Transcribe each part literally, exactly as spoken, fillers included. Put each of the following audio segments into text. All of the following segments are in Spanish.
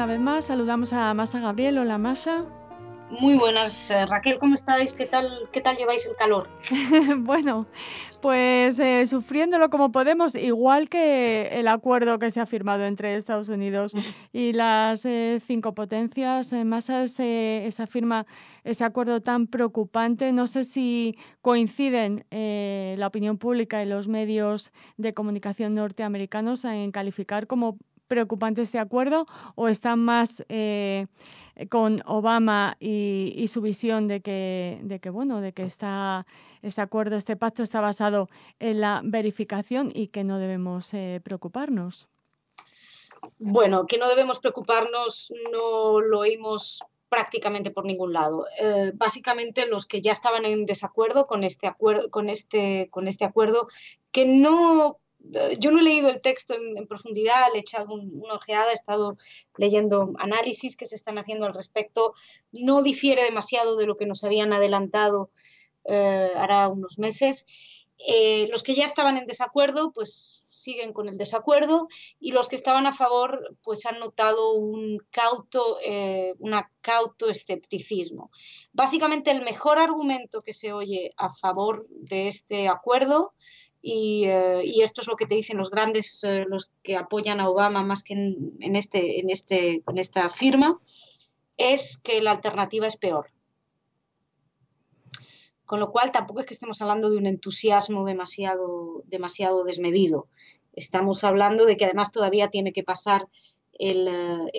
vez más. Saludamos a Masha Gabriel. Hola, Masha. Muy buenas, eh, Raquel, ¿cómo estáis? ¿Qué tal, qué tal lleváis el calor? Bueno, pues eh, sufriéndolo como podemos, igual que el acuerdo que se ha firmado entre Estados Unidos y las eh, cinco potencias. Eh, Masha, ese, esa firma, ese acuerdo tan preocupante, no sé si coinciden eh, la opinión pública y los medios de comunicación norteamericanos en calificar como preocupante este acuerdo, o están más eh, con Obama y, y su visión de que, de que bueno, de que está, este acuerdo, este pacto está basado en la verificación y que no debemos eh, preocuparnos. Bueno, que no debemos preocuparnos, no lo oímos prácticamente por ningún lado. Eh, básicamente los que ya estaban en desacuerdo con este acuerdo, con este, con este acuerdo, que no, eh, yo no he leído el texto en, en profundidad, le he echado un, una ojeada, he estado leyendo análisis que se están haciendo al respecto, no difiere demasiado de lo que nos habían adelantado eh, hará unos meses. Eh, los que ya estaban en desacuerdo, pues siguen con el desacuerdo, y los que estaban a favor pues han notado un cauto, eh, una cauto escepticismo. Básicamente el mejor argumento que se oye a favor de este acuerdo, y, eh, y esto es lo que te dicen los grandes, eh, los que apoyan a Obama más que en, en, este, en, este, en esta firma, es que la alternativa es peor. Con lo cual tampoco es que estemos hablando de un entusiasmo demasiado, demasiado desmedido. Estamos hablando de que además todavía tiene que pasar el,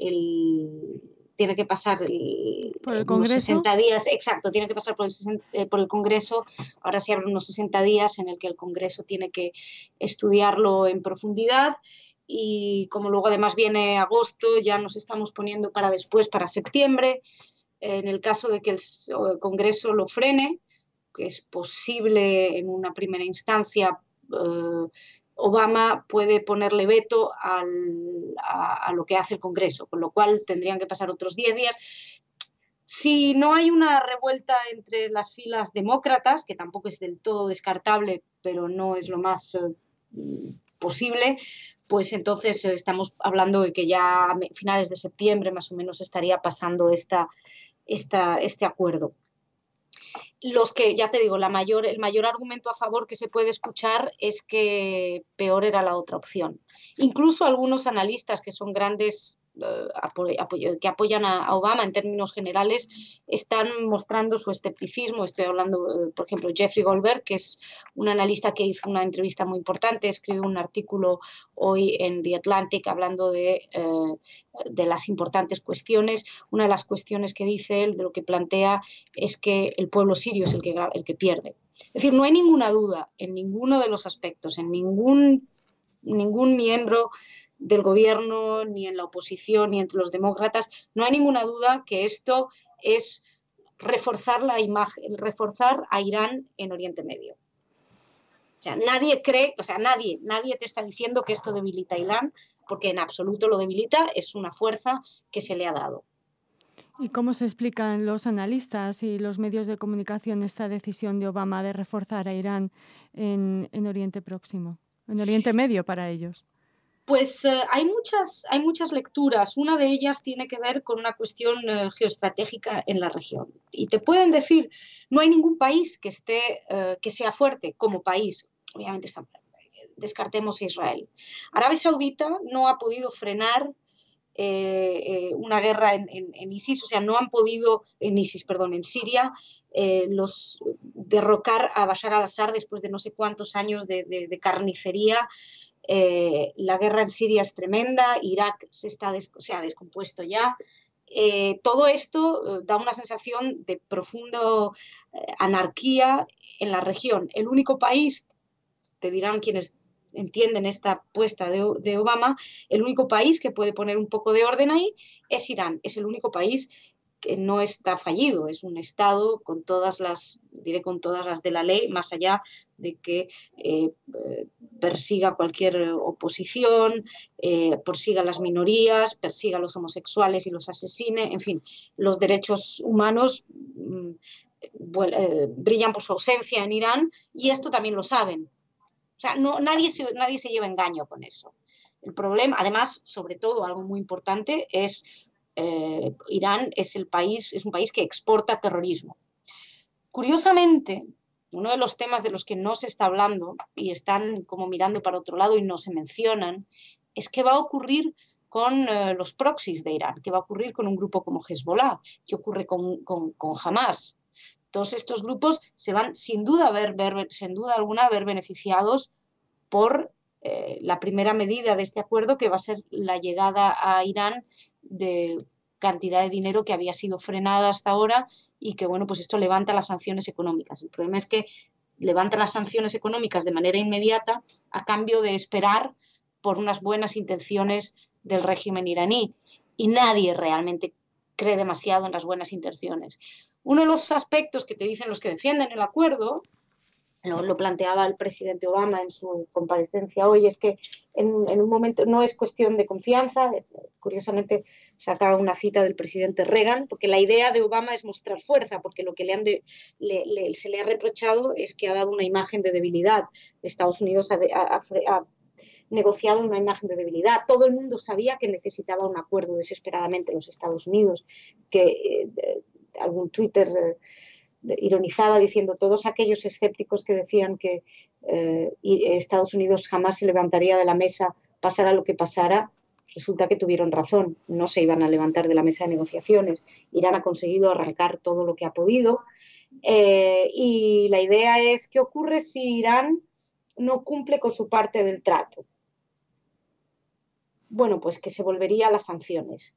el tiene que pasar el, ¿Por el unos Congreso? sesenta días, exacto, tiene que pasar por el, eh, por el Congreso. Ahora se abren unos sesenta días en el que el Congreso tiene que estudiarlo en profundidad, y como luego además viene agosto, ya nos estamos poniendo para después, para septiembre. En el caso de que el Congreso lo frene, que es posible en una primera instancia, eh, Obama puede ponerle veto al, a, a lo que hace el Congreso, con lo cual tendrían que pasar otros diez días. Si no hay una revuelta entre las filas demócratas, que tampoco es del todo descartable, pero no es lo más eh, posible, pues entonces eh, estamos hablando de que ya a finales de septiembre más o menos estaría pasando esta, esta, este acuerdo. Los que, ya te digo, la mayor, el mayor argumento a favor que se puede escuchar es que peor era la otra opción. Incluso algunos analistas que son grandes, eh, apo apo que apoyan a, a Obama en términos generales, están mostrando su escepticismo. Estoy hablando, eh, por ejemplo, Jeffrey Goldberg, que es un analista que hizo una entrevista muy importante, escribió un artículo hoy en The Atlantic hablando de, eh, de las importantes cuestiones. Una de las cuestiones que dice él, de lo que plantea, es que el pueblo sirio es el que, el que pierde. Es decir, no hay ninguna duda en ninguno de los aspectos, en ningún, ningún miembro del gobierno, ni en la oposición, ni entre los demócratas, no hay ninguna duda que esto es reforzar la imagen, reforzar a Irán en Oriente Medio. O sea, nadie cree, o sea, nadie, nadie te está diciendo que esto debilita a Irán, porque en absoluto lo debilita, es una fuerza que se le ha dado. ¿Y cómo se explican los analistas y los medios de comunicación esta decisión de Obama de reforzar a Irán en, en Oriente Próximo, en Oriente Medio para ellos? Pues eh, hay, muchas, hay muchas lecturas. Una de ellas tiene que ver con una cuestión eh, geoestratégica en la región. Y te pueden decir, no hay ningún país que, esté, eh, que sea fuerte como país. Obviamente está, descartemos a Israel. Arabia Saudita no ha podido frenar eh, eh, una guerra en, en, en ISIS, o sea, no han podido, en ISIS, perdón, en Siria, eh, los derrocar a Bashar al-Assad después de no sé cuántos años de, de, de carnicería. Eh, la guerra en Siria es tremenda, Irak se, está des se ha descompuesto ya. Eh, todo esto eh, da una sensación de profunda eh, anarquía en la región. El único país, te dirán quienes entienden esta apuesta de, de Obama, el único país que puede poner un poco de orden ahí es Irán. Es el único país que no está fallido, es un Estado con todas las, diré con todas las de la ley, más allá de que eh, persiga cualquier oposición, eh, persiga a las minorías, persiga a los homosexuales y los asesine, en fin, los derechos humanos mm, eh, brillan por su ausencia en Irán, y esto también lo saben. O sea, no, nadie, se, nadie se lleva engaño con eso. El problema, además, sobre todo, algo muy importante, es eh, Irán es, el país, es un país que exporta terrorismo. Curiosamente, uno de los temas de los que no se está hablando y están como mirando para otro lado y no se mencionan, es qué va a ocurrir con eh, los proxies de Irán, qué va a ocurrir con un grupo como Hezbollah, qué ocurre con, con, con Hamas. Todos estos grupos se van sin duda, a ver, ver, sin duda alguna a ver beneficiados por eh, la primera medida de este acuerdo, que va a ser la llegada a Irán de cantidad de dinero que había sido frenada hasta ahora y que, bueno, pues esto levanta las sanciones económicas. El problema es que levanta las sanciones económicas de manera inmediata a cambio de esperar por unas buenas intenciones del régimen iraní. Y nadie realmente cree demasiado en las buenas intenciones. Uno de los aspectos que te dicen los que defienden el acuerdo, lo, lo planteaba el presidente Obama en su comparecencia hoy, es que en, en un momento no es cuestión de confianza. Curiosamente sacaba una cita del presidente Reagan, porque la idea de Obama es mostrar fuerza, porque lo que le han de, le, le, se le ha reprochado es que ha dado una imagen de debilidad. Estados Unidos ha, ha, ha negociado una imagen de debilidad. Todo el mundo sabía que necesitaba un acuerdo desesperadamente los Estados Unidos, que eh, algún Twitter eh, ironizaba diciendo todos aquellos escépticos que decían que eh, Estados Unidos jamás se levantaría de la mesa, pasara lo que pasara, resulta que tuvieron razón, no se iban a levantar de la mesa de negociaciones. Irán ha conseguido arrancar todo lo que ha podido eh, y la idea es qué ocurre si Irán no cumple con su parte del trato. Bueno, pues que se volvería a las sanciones.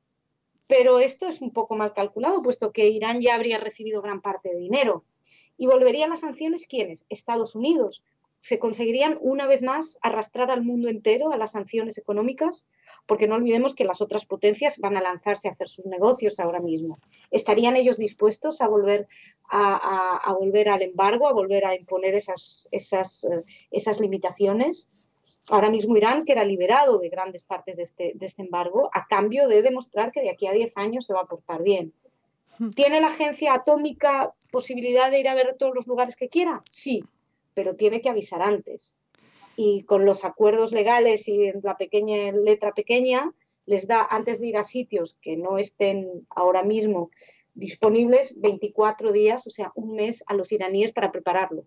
Pero esto es un poco mal calculado, puesto que Irán ya habría recibido gran parte de dinero. ¿Y volverían las sanciones quiénes? Estados Unidos. ¿Se conseguirían una vez más arrastrar al mundo entero a las sanciones económicas? Porque no olvidemos que las otras potencias van a lanzarse a hacer sus negocios ahora mismo. ¿Estarían ellos dispuestos a volver, a, a, a volver al embargo, a volver a imponer esas, esas, uh, esas limitaciones? Ahora mismo Irán queda liberado de grandes partes de este, de este embargo a cambio de demostrar que de aquí a diez años se va a portar bien. ¿Tiene la agencia atómica posibilidad de ir a ver todos los lugares que quiera? Sí, pero tiene que avisar antes. Y con los acuerdos legales y en la pequeña letra pequeña, les da, antes de ir a sitios que no estén ahora mismo disponibles, veinticuatro días, o sea, un mes a los iraníes para prepararlo.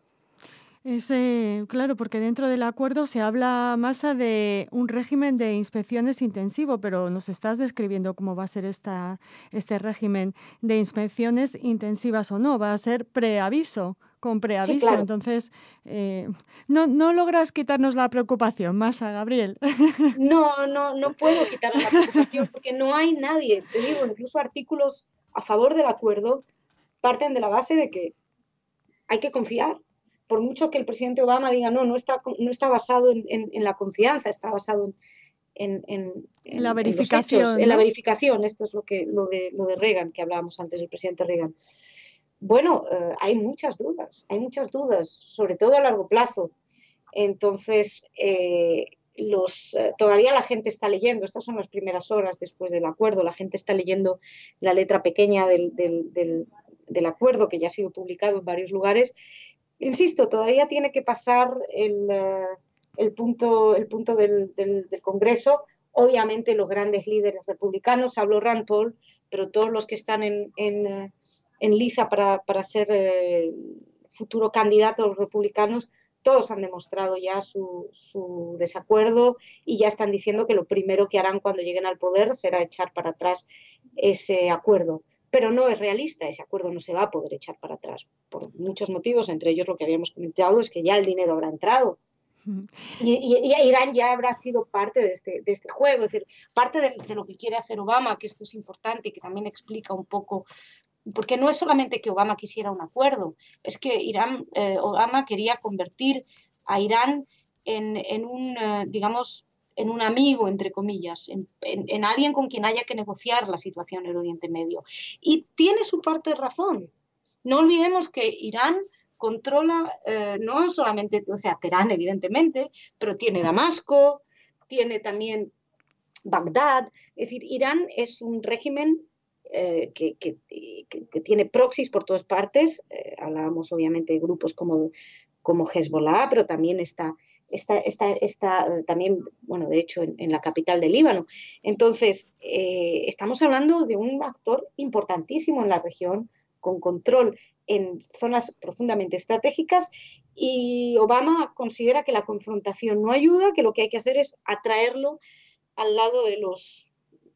Es, eh, claro, porque dentro del acuerdo se habla, Masa, de un régimen de inspecciones intensivo, pero nos estás describiendo cómo va a ser esta, este régimen de inspecciones intensivas o no. Va a ser preaviso, con preaviso. Sí, claro. Entonces, eh, no, no logras quitarnos la preocupación, Masa, Gabriel. No, no, no puedo quitarle la preocupación porque no hay nadie. Te digo, incluso artículos a favor del acuerdo parten de la base de que hay que confiar. Por mucho que el presidente Obama diga, no, no está, no está basado en, en, en la confianza, está basado en, en, en, La en los hechos, verificación, en la ¿no? verificación. Esto es lo, que, lo, de, lo de Reagan, que hablábamos antes del presidente Reagan. Bueno, eh, hay muchas dudas, hay muchas dudas, sobre todo a largo plazo. Entonces, eh, los, eh, todavía la gente está leyendo, estas son las primeras horas después del acuerdo, la gente está leyendo la letra pequeña del, del, del, del acuerdo, que ya ha sido publicado en varios lugares. Insisto, todavía tiene que pasar el, uh, el punto, el punto del, del, del Congreso. Obviamente los grandes líderes republicanos, habló Rand Paul, pero todos los que están en, en, en liza para, para ser eh, futuro candidato a los republicanos, todos han demostrado ya su, su desacuerdo y ya están diciendo que lo primero que harán cuando lleguen al poder será echar para atrás ese acuerdo. Pero no es realista, ese acuerdo no se va a poder echar para atrás, por muchos motivos, entre ellos lo que habíamos comentado, es que ya el dinero habrá entrado. Y, y, y Irán ya habrá sido parte de este, de este juego, es decir, parte de, de lo que quiere hacer Obama, que esto es importante y que también explica un poco, porque no es solamente que Obama quisiera un acuerdo, es que Irán, eh, Obama quería convertir a Irán en, en un, eh, digamos, en un amigo, entre comillas, en, en, en alguien con quien haya que negociar la situación en el Oriente Medio. Y tiene su parte de razón. No olvidemos que Irán controla, eh, no solamente, o sea, Teherán, evidentemente, pero tiene Damasco, tiene también Bagdad. Es decir, Irán es un régimen eh, que, que, que, que tiene proxies por todas partes. Eh, hablábamos, obviamente, de grupos como, como Hezbollah, pero también está está, está, está también, bueno, de hecho, en, en la capital del Líbano. Entonces, eh, estamos hablando de un actor importantísimo en la región, con control en zonas profundamente estratégicas, y Obama considera que la confrontación no ayuda, que lo que hay que hacer es atraerlo al lado de los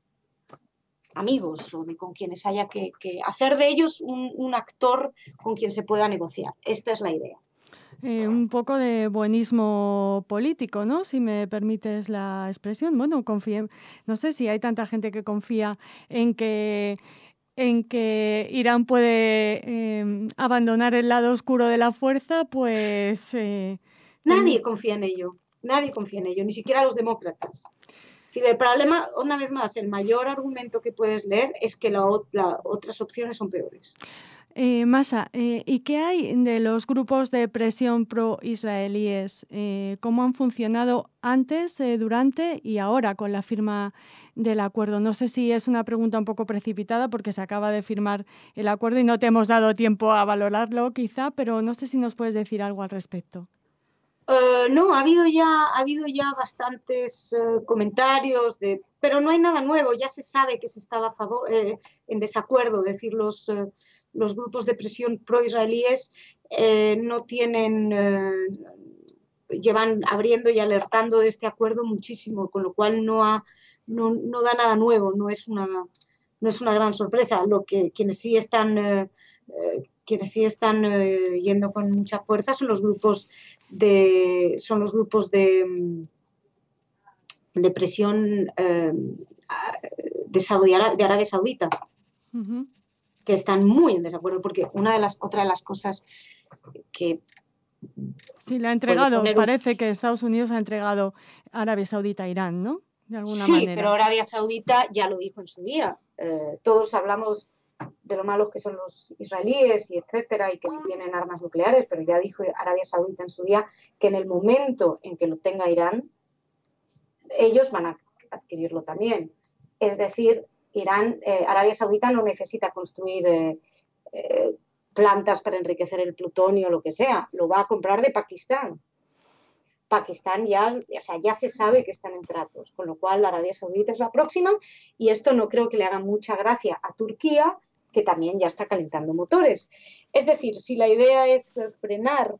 amigos o de con quienes haya que, que hacer de ellos un, un actor con quien se pueda negociar. Esta es la idea. Eh, un poco de buenismo político, ¿no? Si me permites la expresión. Bueno, confíe, no sé si hay tanta gente que confía en que en que Irán puede eh, abandonar el lado oscuro de la fuerza, pues... Eh, Nadie ten... confía en ello, nadie confía en ello, ni siquiera los demócratas. Es decir, el problema, una vez más, el mayor argumento que puedes leer es que la, la otras opciones son peores. Eh, Masha, eh, ¿y qué hay de los grupos de presión pro-israelíes? Eh, ¿Cómo han funcionado antes, eh, durante y ahora con la firma del acuerdo? No sé si es una pregunta un poco precipitada porque se acaba de firmar el acuerdo y no te hemos dado tiempo a valorarlo quizá, pero no sé si nos puedes decir algo al respecto. Uh, no, ha habido ya, ha habido ya bastantes uh, comentarios, de, pero no hay nada nuevo, ya se sabe que se estaba a favor, eh, en desacuerdo, es decir, los, uh, los grupos de presión pro-israelíes eh, no tienen, uh, llevan abriendo y alertando de este acuerdo muchísimo, con lo cual no, ha, no, no da nada nuevo, no es una, no es una gran sorpresa. Lo que quienes sí están... Uh, uh, quienes sí están eh, yendo con mucha fuerza son los grupos de, son los grupos de, de presión eh, de, Saudi, de Arabia Saudita, uh-huh. que están muy en desacuerdo, porque una de las, otra de las cosas que... Sí, le ha entregado, un... parece que Estados Unidos ha entregado a Arabia Saudita a Irán, ¿no? De alguna sí, manera. pero Arabia Saudita ya lo dijo en su día. Eh, todos hablamos de lo malos que son los israelíes y etcétera, y que si tienen armas nucleares, pero ya dijo Arabia Saudita en su día que en el momento en que lo tenga Irán, ellos van a adquirirlo también. Es decir, Irán, eh, Arabia Saudita no necesita construir eh, eh, plantas para enriquecer el plutonio o lo que sea, lo va a comprar de Pakistán. Pakistán ya, o sea, ya se sabe que están en tratos, con lo cual Arabia Saudita es la próxima, y esto no creo que le haga mucha gracia a Turquía, que también ya está calentando motores. Es decir, si la idea es frenar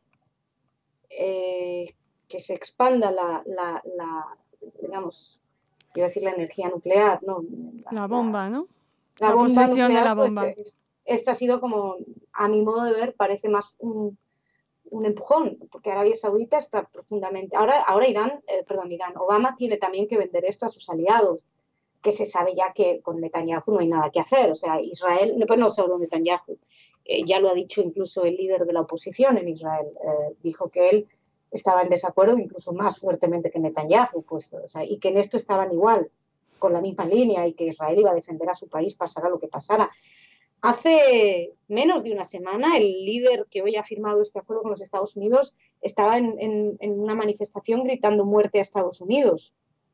eh, que se expanda la, la, la, digamos, iba a decir la energía nuclear, ¿no? La, la bomba, ¿no? La, la bomba posesión nuclear, de la pues bomba. esto ha sido como, a mi modo de ver, parece más un, un empujón, porque Arabia Saudita está profundamente... Ahora, ahora Irán, eh, perdón, Irán, Obama tiene también que vender esto a sus aliados, que se sabe ya que con Netanyahu no hay nada que hacer. O sea, Israel, pues no solo Netanyahu, eh, ya lo ha dicho incluso el líder de la oposición en Israel, eh, dijo que él estaba en desacuerdo incluso más fuertemente que Netanyahu, pues, o sea, y que en esto estaban igual, con la misma línea, y que Israel iba a defender a su país pasara lo que pasara. Hace menos de una semana, el líder que hoy ha firmado este acuerdo con los Estados Unidos estaba en, en, en una manifestación gritando muerte a Estados Unidos.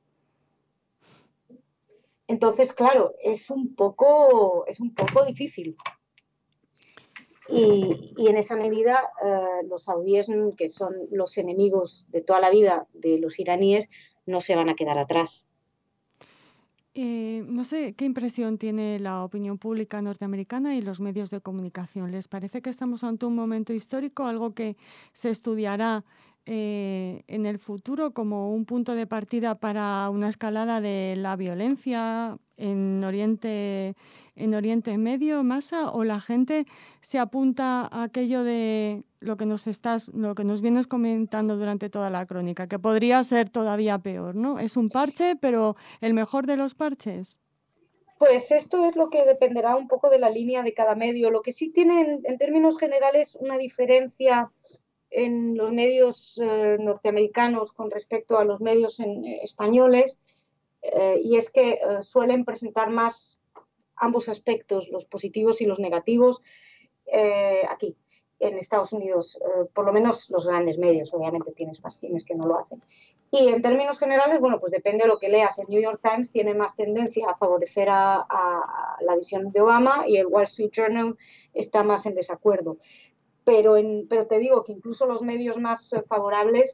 Entonces, claro, es un poco, es un poco difícil. Y, y en esa medida, eh, los saudíes, que son los enemigos de toda la vida de los iraníes, no se van a quedar atrás. Eh, no sé qué impresión tiene la opinión pública norteamericana y los medios de comunicación. ¿Les parece que estamos ante un momento histórico, algo que se estudiará eh, en el futuro como un punto de partida para una escalada de la violencia en Oriente, en Oriente Medio, Masa, o la gente se apunta a aquello de lo que nos estás, lo que nos vienes comentando durante toda la crónica, que podría ser todavía peor, ¿no? Es un parche, pero el mejor de los parches. Pues esto es lo que dependerá un poco de la línea de cada medio. Lo que sí tiene en, en términos generales una diferencia en los medios eh, norteamericanos con respecto a los medios en, eh, españoles, eh, y es que eh, suelen presentar más ambos aspectos, los positivos y los negativos, eh, aquí en Estados Unidos, eh, por lo menos los grandes medios, obviamente tienes más quienes que no lo hacen. Y en términos generales, bueno, pues depende de lo que leas. El New York Times tiene más tendencia a favorecer a, a la visión de Obama, y el Wall Street Journal está más en desacuerdo. Pero, en, pero te digo que incluso los medios más favorables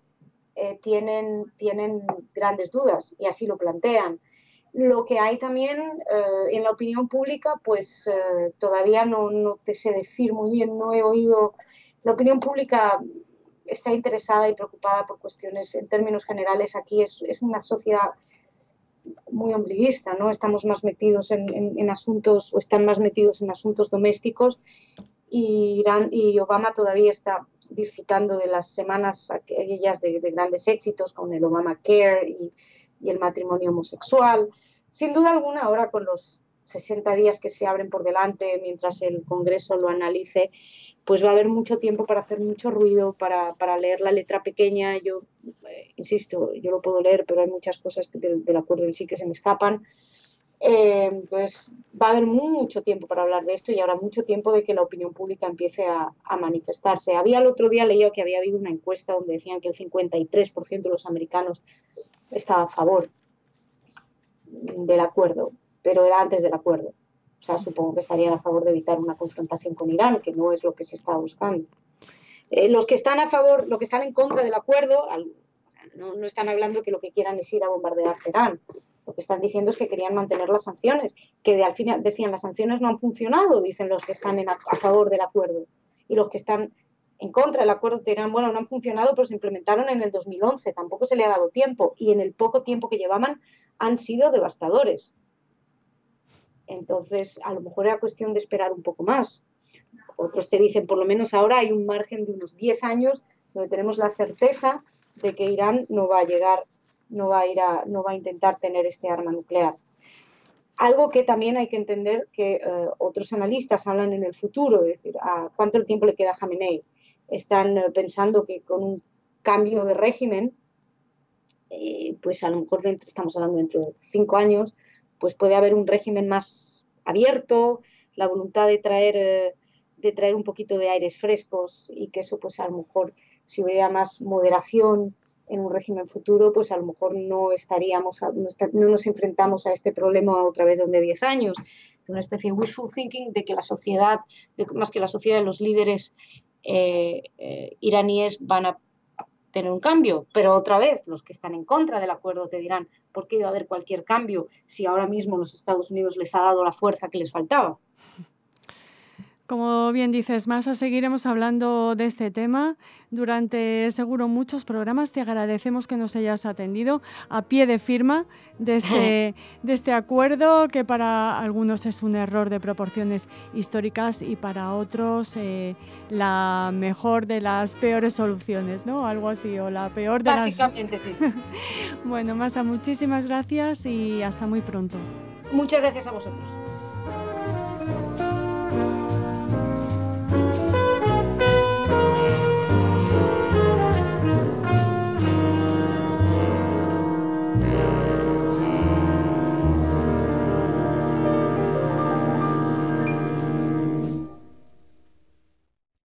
eh, tienen, tienen grandes dudas y así lo plantean. Lo que hay también eh, en la opinión pública, pues eh, todavía no, no te sé decir muy bien, no he oído. La opinión pública está interesada y preocupada por cuestiones, en términos generales, aquí es, es una sociedad muy ombliguista, ¿no? Estamos más metidos en, en, en asuntos, o están más metidos en asuntos domésticos, y, Irán, y Obama todavía está disfrutando de las semanas aquellas de, de grandes éxitos con el Obamacare y, y el matrimonio homosexual. Sin duda alguna, ahora con los sesenta días que se abren por delante mientras el Congreso lo analice, pues va a haber mucho tiempo para hacer mucho ruido, para, para leer la letra pequeña. Yo, eh, insisto, yo lo puedo leer, pero hay muchas cosas del, del acuerdo en sí que se me escapan. Eh, entonces, va a haber mucho tiempo para hablar de esto y habrá mucho tiempo de que la opinión pública empiece a, a manifestarse. Había el otro día leído que había habido una encuesta donde decían que el cincuenta y tres por ciento de los americanos estaba a favor del acuerdo, pero era antes del acuerdo. O sea, supongo que estarían a favor de evitar una confrontación con Irán, que no es lo que se está buscando. Eh, los que están a favor, los que están en contra del acuerdo, al, no, no están hablando que lo que quieran es ir a bombardear Teherán. Lo que están diciendo es que querían mantener las sanciones, que de, al final decían las sanciones no han funcionado, dicen los que están en a, a favor del acuerdo. Y los que están en contra del acuerdo dirán, bueno, no han funcionado, pero se implementaron en el dos mil once, tampoco se le ha dado tiempo, y en el poco tiempo que llevaban han sido devastadores. Entonces, a lo mejor era cuestión de esperar un poco más. Otros te dicen, por lo menos ahora hay un margen de unos diez años donde tenemos la certeza de que Irán no va a llegar, no va a ir a, no va a intentar tener este arma nuclear. Algo que también hay que entender que eh, otros analistas hablan en el futuro, es decir, ¿a cuánto tiempo le queda a Jamenei? Están eh, pensando que con un cambio de régimen, eh, pues a lo mejor dentro, estamos hablando dentro de cinco años, pues puede haber un régimen más abierto, la voluntad de traer, eh, de traer un poquito de aires frescos, y que eso pues a lo mejor, si hubiera más moderación en un régimen futuro, pues a lo mejor no estaríamos, no, está, no nos enfrentamos a este problema otra vez donde diez años. Una especie de wishful thinking de que la sociedad, de, más que la sociedad, los líderes eh, eh, iraníes van a tener un cambio, pero otra vez los que están en contra del acuerdo te dirán, ¿por qué iba a haber cualquier cambio si ahora mismo los Estados Unidos les ha dado la fuerza que les faltaba? Como bien dices, Masa, seguiremos hablando de este tema durante seguro muchos programas. Te agradecemos que nos hayas atendido a pie de firma de este, de este acuerdo, que para algunos es un error de proporciones históricas y para otros eh, la mejor de las peores soluciones, ¿no? Algo así, o la peor de Básicamente, las... sí. Bueno, Masa, muchísimas gracias y hasta muy pronto. Muchas gracias a vosotros.